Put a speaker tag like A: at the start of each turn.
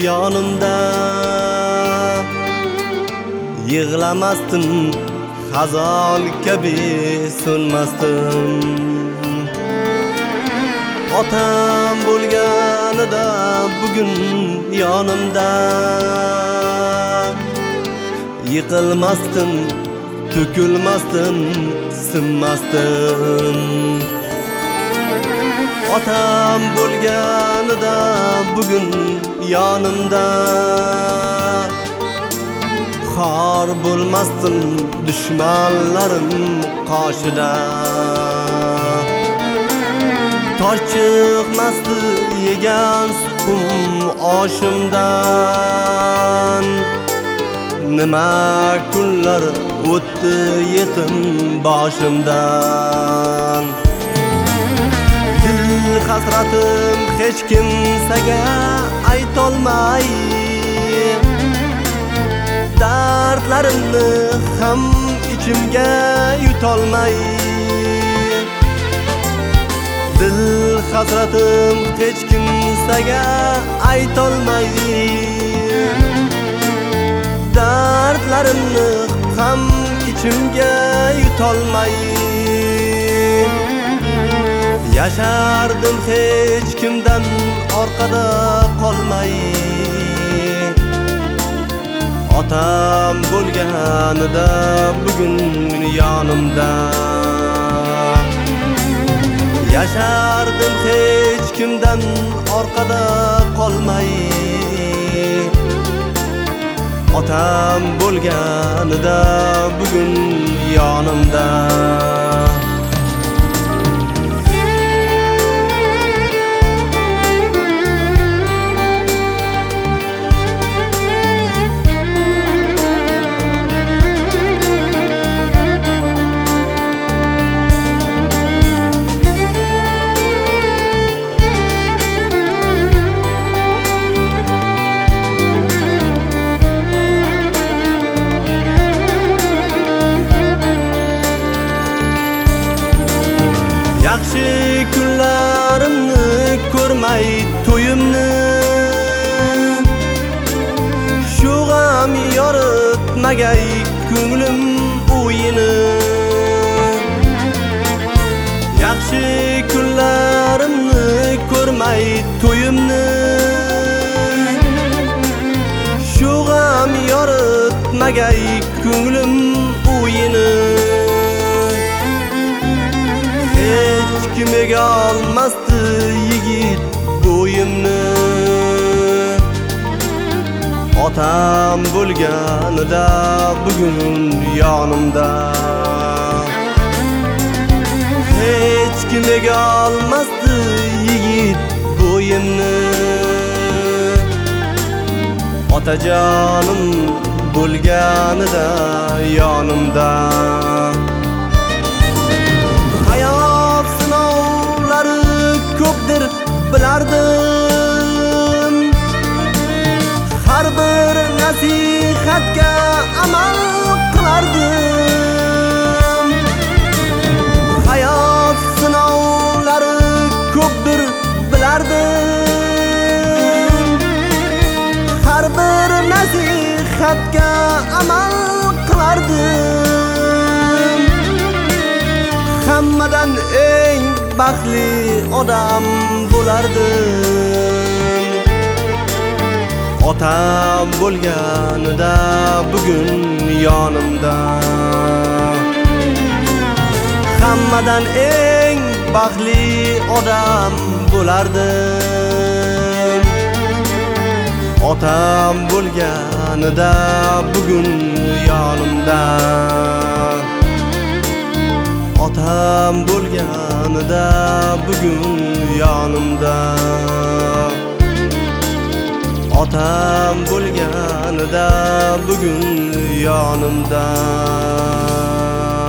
A: yonimda. Yig'lamasdim, xazon kabi so'nmasdim. Otam bo'lganida bugun yonimda. Yiqilmasdim, to'kilmasdim, sinmasdim. Otam bo'lganida bugun yonimda. Xor bo'lmasdim dushmanlarim qoshida. Tosh chiqmasdi yegan suxum oshimdan. Nima kunlar o'tdi yetim boshimdan. Dil hasratim hech kimsaga aytolmay, dardlarimni ham ichimga yutolmay. Dil hasratim hech kimsaga aytolmay, dardlarimni ham ichimga yutolmay. Yashardim hech kimdan orqada qolmay. Otam bo'lganida bugun yonimda. Yashardim hech kimdan orqada qolmay. Otam bo'lganida bugun yonimda. Yaxshi kunlarimni ko'rmay to'yimni, shu g'am yoritmagay ko'nglim o'yini. Yaxshi kunlarimni ko'rmay to'yimni, shu g'am yoritmagay ko'nglim o'yini. Hech kim ega olmasdi yigit bo'yimni. Otam bo'lganida bugun yonimda. Hech kim ega olmasdi yigit bo'yimni. Otajonim bo'lganida yonimda. Ko'pdir bilardim, har bir nasihatga amal qilardim. Hayot sinovlari ko'pdir bilardim, har bir nasihatga amal qilardim. Hammadan eng baxtli odam bo'lardim. Otam bo'lganida bugun yonimda. Hammadan eng baxtli odam bo'lardim. Otam bo'lganida bugun yonimda. Otam bo'lganida bugun yonimda. Otam bo'lganida bugun yonimda.